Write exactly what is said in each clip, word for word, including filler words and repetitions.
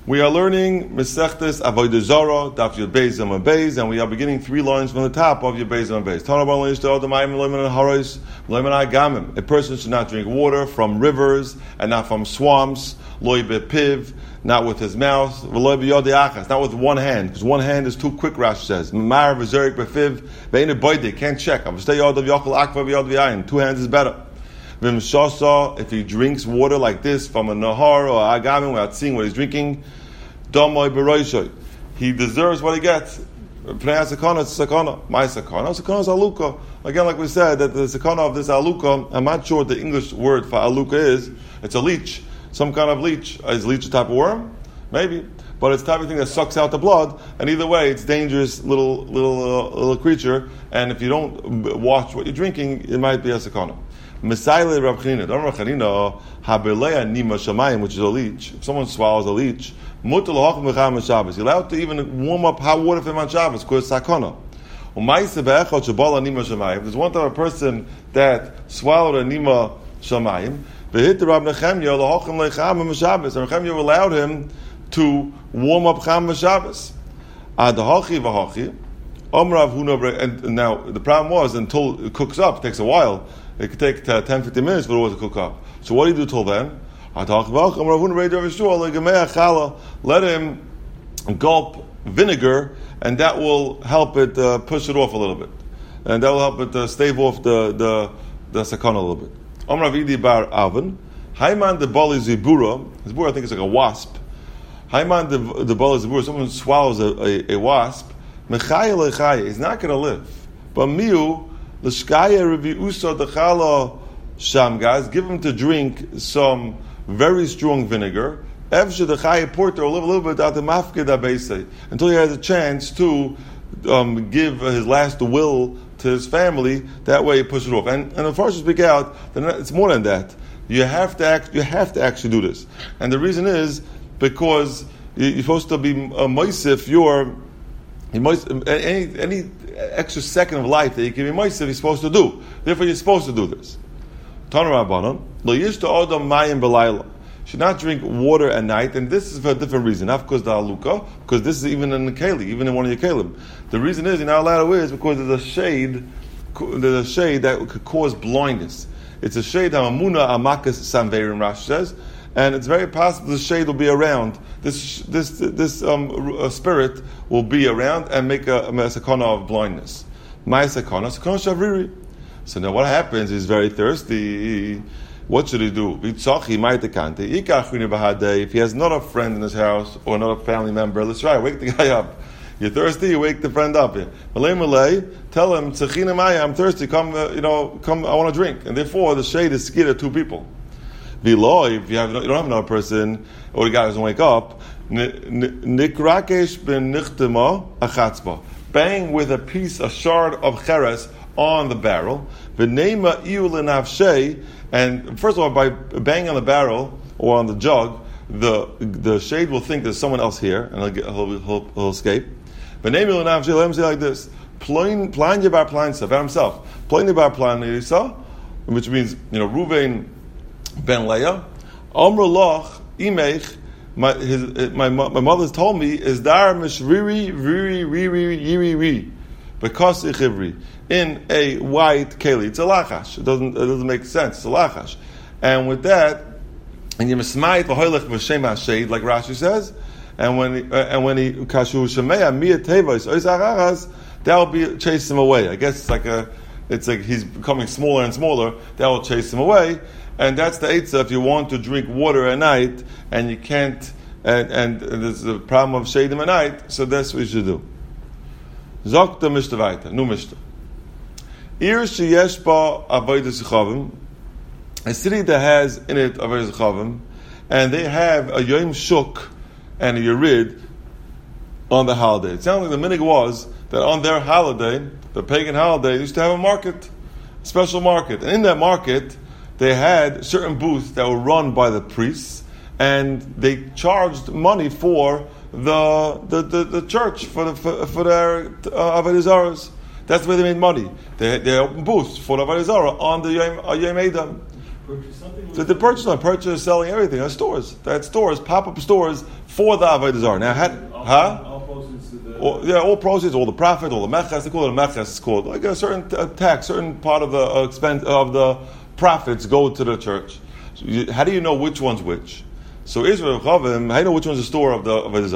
We are learning Mesechtes Avodah Zarah, Daf Yud Beis Amud Beis, and we are beginning three lines from the top of Yud Beis Amud Beis. A person should not drink water from rivers and not from swamps, loy bepiv, not with his mouth, not with one hand, because one hand is too quick, Rashi says. Can't check. Two hands is better. If he drinks water like this from a nahar or a agamin without seeing what he's drinking, he deserves what he gets. Pnei sakana, it's sakana. My sakana, sakana is aluka. Again, like we said, that the sakana of this aluka, I'm not sure what the English word for aluka is. It's a leech, some kind of leech. Is leech a type of worm? Maybe. But it's the type of thing that sucks out the blood, and either way, it's dangerous little little uh, little creature. And if you don't watch what you're drinking, it might be a sakana. Mesaile Rav Chanina, Rav Chanina, habelea nima shamayim, which is a leech. If someone swallows a leech, mutal hacham v'cham Shabbos. You're allowed to even warm up hot water for him on Shabbos, because it's sakana. U'maisa be'echad shabala nima shamayim. There's one type of person that swallowed a nima shamayim. V'hit Rav Nechemya l'hacham le'cham Shabbos. And Nechemya allowed him to warm up cham Shabbos. Ad hachi v'hachi. Omrav huna. And now the problem was until it cooks up, it takes a while. It could take uh, ten to fifteen minutes for the water to cook up. So what do you do till then? Let him gulp vinegar, and that will help it uh, push it off a little bit. And that will help it uh, stave off the, the, the sakana a little bit. Omrav Idi bar Alvin. Haiman de bali zibura. Zibura, I think, is like a wasp. Haiman de bali zibura. Someone swallows a, a, a wasp. Mechaya lechaya. He's not going to live. But miu. L'shkaya reviusa dechala shamgaz. Give him to drink some very strong vinegar. Evshe dechaya porter a little, little bit out the mafkid abeisei until he has a chance to um, give his last will to his family. That way, he pushes it off. And and as far as you speak out, then it's more than that. You have to act. You have to actually do this. And the reason is because you're supposed to be a moisif your. Any any extra second of life that you can be moisif, you're supposed to do. Therefore, you're supposed to do this. Tana Rabbanan, lo yishta odam mayim b'layla. Should not drink water at night, and this is for a different reason. Not because the haluka, because this is even in the keli, even in one of your kelim. The reason is you're not allowed to wear is because there's a shade, there's a shade that could cause blindness. It's a shade hamamuna amakas samveirim, Rashi says, and it's very possible the shade will be around. This this this um, uh, spirit will be around and make a, a sakana of blindness. My sakana, sakana shavriri. So now what happens? He's very thirsty. What should he do? If he has not a friend in his house or not a family member, let's try, wake the guy up. You're thirsty, you wake the friend up. Malay Malay, tell him, I'm thirsty, come, uh, you know, come, I want to drink. And therefore, the shade is skid at two people. Below, if you have you don't have another person, or the guy doesn't wake up, nikrakesh ben nichtema achatzba, bang with a piece, a shard of cheres on the barrel. V'neima iu lenavshei, and first of all, by banging on the barrel or on the jug, the the shade will think there's someone else here, and he'll, get, he'll, he'll, he'll escape. V'neima iu lenavshei, let him say like this: Plain plain yebar plain about himself. Plain yebar plain yisa, which means you know Ruvain ben Leah, Omr loch imech. My his my my mother's told me is dar mishriri riri riri yiri ri, because ichivri in a white keli. It's a lachash. It doesn't it doesn't make sense. It's a lachash, and with that, and you mismayit v'hoylech v'shem hashade, like Rashi says, and when he, uh, and when he kashu shemeya miyat tevos oisachachas, that will be chase him away. I guess it's like a it's like he's becoming smaller and smaller. That will chase him away. And that's the eitzah if you want to drink water at night and you can't, and, and there's the problem of shadim at night, so that's what you should do. Zok the mishta vayta, nu mishta. Ir sheyesh ba avodas chavim, a city that has in it avodas chavim, and they have a yom shuk and a yerid on the holiday. It sounds like the minig was that on their holiday, the pagan holiday, they used to have a market, a special market, and in that market, they had certain booths that were run by the priests, and they charged money for the the, the, the church, for the for, for their uh, avodah zaros. That's the way they made money. They they opened booths for the avodah zarah on the Yom uh, Yom Edom. So they purchased them, purchase, selling everything. They had stores. They had stores, pop up stores for the Avodah Zarah. Now, had, all, huh? All proceeds to the... All, yeah, all proceeds, all the profit, all the meches. They call it a meches. It's called like a certain uh, tax, certain part of the uh, expense of the profits go to the church. So you, how do you know which one's which? So Israel Chavim, how do you know which one's the store of the Avodah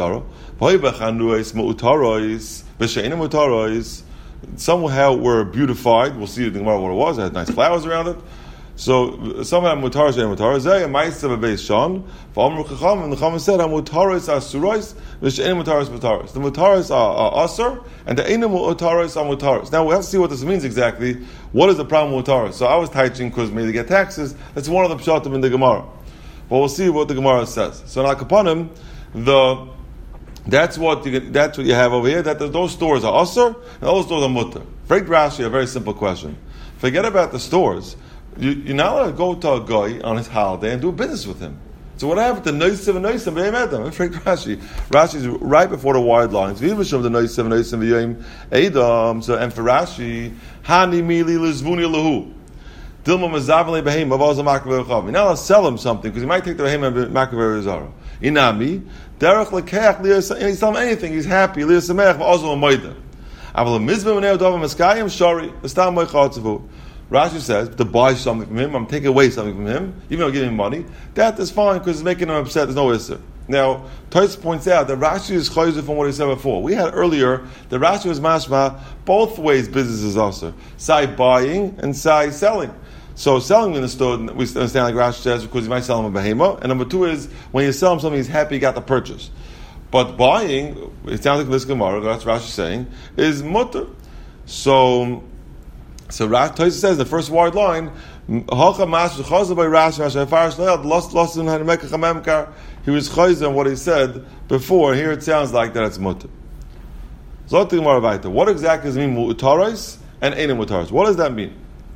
Zarah? Somehow were beautified. We'll see in the Gemara what it was. It had nice flowers around it. So some have mutaros and mutaros. Zeh ma'asav beis shon. V'amru chacham, and the chacham said, "Mutaros are suros, v'she'enim mutaros mutaros." The mutaros are, are asur, and the enim mutaros are mutaros. Now we have to see what this means exactly. What is the problem with mutaros? So I was teaching because maybe they get taxes. That's one of the pshatim in the Gemara. But we'll see what the Gemara says. So now upon him, the that's what you get, that's what you have over here. That those stores are asur, and those stores are mutar. Very Rashi, a very simple question. Forget about the stores. You, you're not allowed to go to a guy on his holiday and do business with him. So what happened to Noisim and Noisim v'yim Edom? Frank Rashi. Rashi's right before the wide lines. V'yivashim the Noisim and Noisim v'yim Edom. So and for Rashi, Hani mili lizvuni lahu. Dilma mazavale behema v'azal makav v'chav. You're not allowed to sell him something because he might take the behema and makav v'zara. Inami derech lekech liyas and he's telling him anything. He's happy liyas samech v'azal moida. Aval mizvah v'nei odav v'maskayim shari v'stam moichatzavu. Rashi says to buy something from him, I'm taking away something from him, even though I'm giving him money. That is fine because it's making him upset. There's no isser. Now, Tos points out that Rashi is chayzer from what he said before. We had earlier that Rashi was mashma both ways. Business is also sai buying and sai selling. So selling in the store, we understand like Rashi says because he might sell him a behema. And number two is when you sell him something, he's happy he got the purchase. But buying, it sounds like this Gemara, that's Rashi saying, is mutter. So. So Rashi says the first word line, he was chayzer on what he said before. Here it sounds like that it's mutter. What exactly does it mean mutaros and enim mutaros? What does that mean?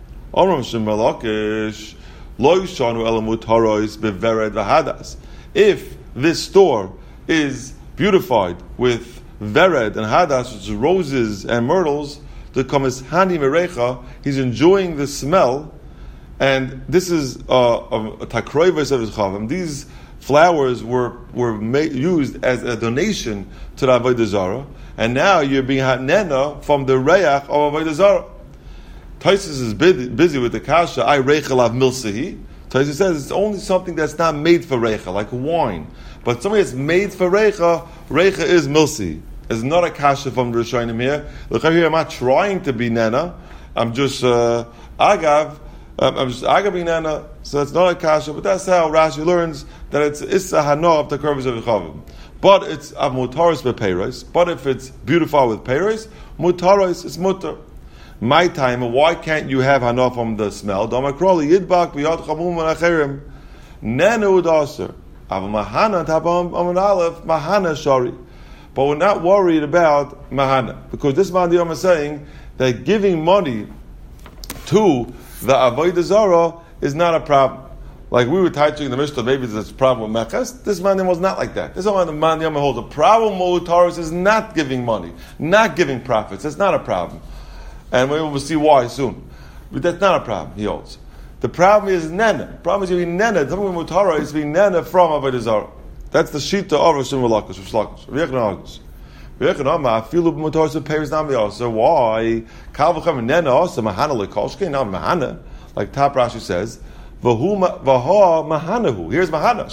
If this store is beautified with vered and hadas, which is roses and myrtles, the kamis hani merecha, he's enjoying the smell, and this is uh, a, a takroivus of his chavim. These flowers were were made, used as a donation to the Avodah Zarah, and now you're being hatnena from the reach of Avodah Zarah. Taisus is busy with the kasha. I reichel av milsehi. Taisus says it's only something that's not made for reicha, like wine. But something that's made for reicha, reicha is milsehi. It's not a kasha from the Rishonim here. Look here, I'm not trying to be nana. I'm just uh, agav. Um, I'm just agav being nana. So it's not a kasha, but that's how Rashi learns that it's issa hana of the curves of the chavim. But it's a mutaros bepeiros. But if it's beautified with peiros, mutaros is mutar. My time, why can't you have hana from the smell? Damakroli yidbak biyad chavum v'nacherim nenu udaser. Aval mahana tabam aman aleph mahana shari. But we're not worried about mahana because this man is saying that giving money to the Avodah Zarah is not a problem. Like we were teaching in the Mishnah, maybe there's a problem with meches. This man was not like that. This man the man holds a problem with Taurus is not giving money, not giving profits. That's not a problem, and we will see why soon. But that's not a problem. He holds. The problem is nena. The problem is you being nena. Something with Torah is being nena from Avodah Zarah. That's the shita of Rosh Hashanah. So why? Like Top Rashi says, Here's mahana.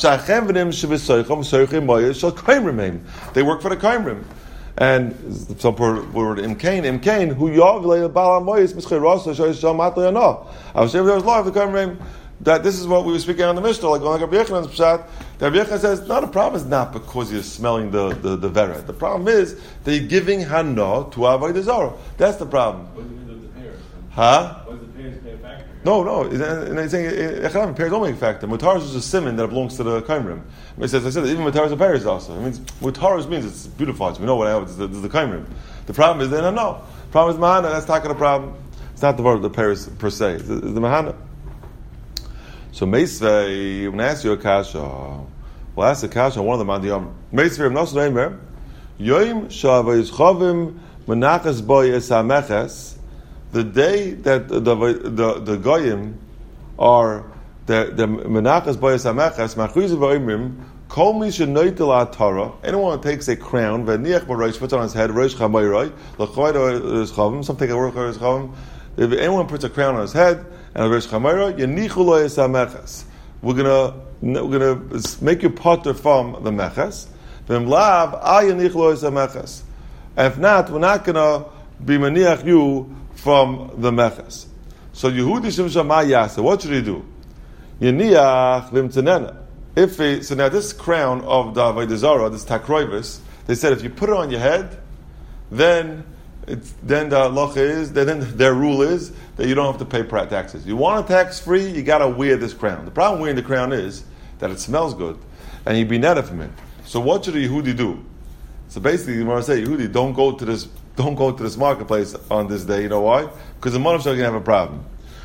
They work for the kaimrim. And some word imkain, imkain, who yav le'bal hamoyis mischei rasa shoyis shamat le'anah. I was saying there was law of the kaimrim. That this is what we were speaking on the Mishnah, like going like Rabbi Yechanan's pshat. Rabbi Yechan says, no, the problem is not because you're smelling the the, the vered. The problem is that you're giving hana to Avodah Zarah. That's the problem. What does it mean with the pairs? Huh? What does the pairs pay a factor? No, no. And he's saying Echanam pairs don't make a factor. Mutaros is a simon that belongs to the kaimrim. He says, I said even mutaros are pairs also. It means mutaros means it's beautified. So we know what it's the, the kaimrim. The problem is they don't know. The problem is mahana. That's not the problem. It's not the word of the pairs per se. It's the, it's the mahana. So Meisvei, when I ask you a kasha, well, ask a kasha on one of the mandiyam. Meisvei, I'm not saying there. Yoim shavayis chavim menachas boy es hameches. The day that the the the, the goyim are the the menachas boy es hameches machuizu v'oimrim Kol mi shenoitel atara. Anyone who takes a crown, v'niach b'rosh, puts on his head, rosh chamayrai, l'choyda is chavim. Some take a rosh is chavim. If anyone puts a crown on his head and a rosh chamayrai, yenichu lo yisamechas. We're gonna we're gonna make you potter from the meches. V'im lav a yenichu lo yisamechas. If not, we're not gonna be maniach you from the meches. So Yehudi Shimshon ma yasa. What should he do? Yeniach v'imtzenena. If a, so now this crown of the Avodah Zarah, this takroivis, they said if you put it on your head, then it's, then the halacha is, then their rule is that you don't have to pay taxes. You want a tax free, you got to wear this crown. The problem wearing the crown is that it smells good, and you'd be netted from it. So what should a Yehudi do? So basically, you want to say, Yehudi, don't go to this, don't go to this marketplace on this day. You know why? Because the Manav Shah can have a problem.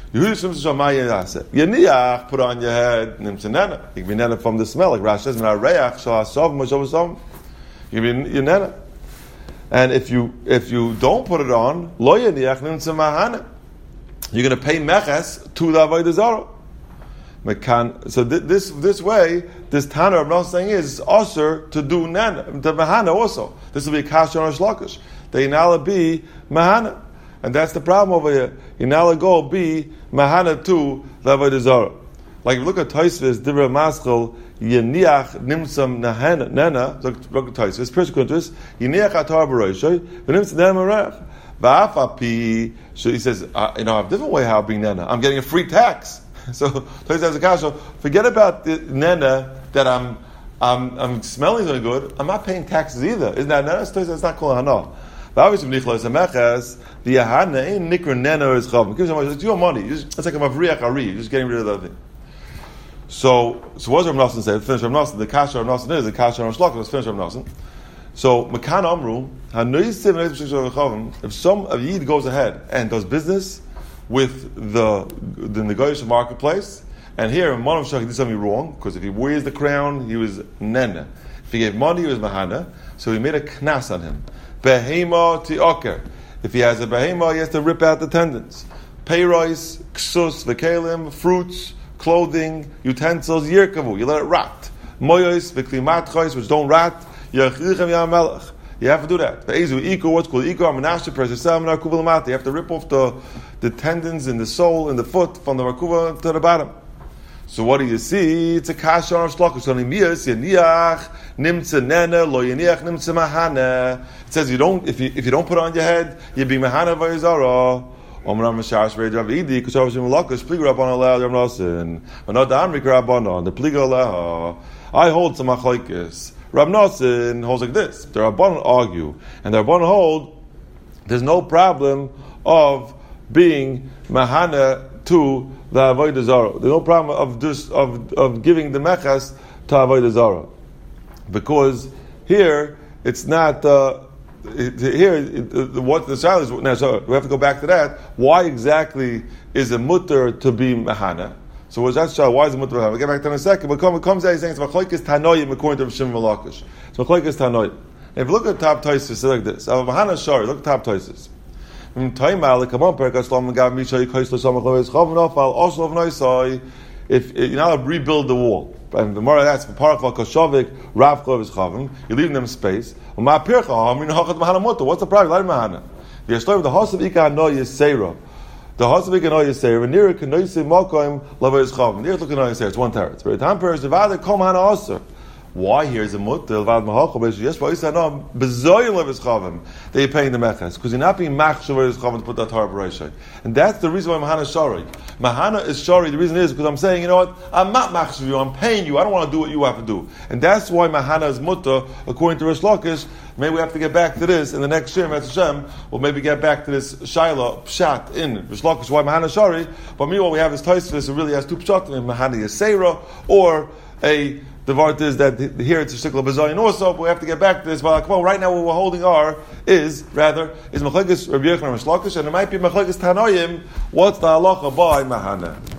Yeniach, put on your head, nimtzenena. You can be nena from the smell, like Rashi says, "Minareach shalasav mashavasam." You can be nena. And if you if you don't put it on, lo yeniach nimtzemahana. You're going to pay meches to the avodah zarah. So this this way, this Tana I'm not saying is usher to do nena to mahana also. This will be kasher on shlakish. They now be mahana. And that's the problem over here. You now go be mahana to the avodah zarah. Like if you look at Tosfos, Divrei Maschil, Yeniach nimsam nahana nena. Look at Tosfos. First contrast, Yeniach atar b'roishay, v'nimsam nena marech. Va'afapi. So he says, uh, you know, I have a different way how being nena. I'm getting a free tax. So Tosfos has a kasha. Forget about the nena that I'm I'm I'm smelling so good. I'm not paying taxes either. Isn't that nena? Tosfos it's not called hana. Obviously, the Yahana ain't nikra nena or is chavim. It's your money. It's like a mavriach ari. You're just getting rid of that thing. So, so what does Rav Nosson say? Finish Rav Nosson. The kasha Rav Nosson is the kasha Rav Shlok. Let's finish Rav Nosson. So, Mekan Amru, if some of Yid goes ahead and does business with the the negotiation marketplace, and here Manav Shach did something wrong because if he wears the crown, he was nena. If he gave money, he was mahana. So he made a knas on him. Behema ti'oker. If he has a behema, he has to rip out the tendons. Peiros, ksus, v'kelim, fruits, clothing, utensils, yirkavu. You let it rot. Moyos, v'klimatchos, which don't rot. Yachlichem ya'amelech. You have to do that. Ve'ezu iko, what's called iko, amenashe, persesam, narkuva l'mata. You have to rip off the, the tendons in the sole, in the foot, from the rakuva to the bottom. So what do you see? It's a kasha on shlok. So nimias yeniach nimtze nena lo yeniach nimtze mahana. It says you don't if you if you don't put it on your head, you be mahana vayizara. Omram mashash reid idi kushav shim lakus pliga rabban aleh Rav Nosson. Anot amrik rabbanon the pliga aleh. I hold some machlokes. Rav Nosson holds like this. The rabbanon argue, and the rabbanon hold there's no problem of being mahana to the avodah zarah. There's no problem of just of of giving the mechas to avodah zarah, because here it's not. Uh, it, here, it, it, what the child is now. So we have to go back to that. Why exactly is a mutter to be mahana? So what's that child? Why is it mutter? We'll get back to that in a second. But come, it comes out he's saying it's machlokes tanoim according to Shimon Malakish. It's machlokes tanoim. If you look at top Tosfos, it's like this. Av mahana shari. Look at top Tosfos. If you're not allowed to rebuild the wall, and the more that's for Parachva Koshovik, Ravchov is Chavim, you're leaving them space. What's the problem? Let him mahana. The story of the house of Ika no Yisera. The house of Ika no Yisera, near Kanoisi Mokoim, Lava is Chavim. Near Looking no Yisera, it's one terrace. But the time period is divided, Kom Hana Oser. Why here is a mutter? Yes, but no, bezoyel is chavim. They're paying the mechas because you're not being machshav is chavim to put that Torah b'reishay, and that's the reason why mahana is shari. Mahana is shari. The reason is because I'm saying, you know what? I'm not machshav you. I'm paying you. I don't want to do what you have to do, and that's why mahana is mutter according to Rish Lakish. Maybe we have to get back to this in the next shir. Hashem, we'll maybe get back to this shaila pshat in Rish Lakish. Why mahana shari? But meanwhile, we have this Tosfos. It really has two pshat in mahana yisera or a. The vart is that here it's a shikla bazayin also, but we have to get back to this. But well, right now what we're holding are is rather is machlokes Rabbi Yochanan and Rish Lakish, and it might be machlokes Tanoim. What's the halacha by mahana?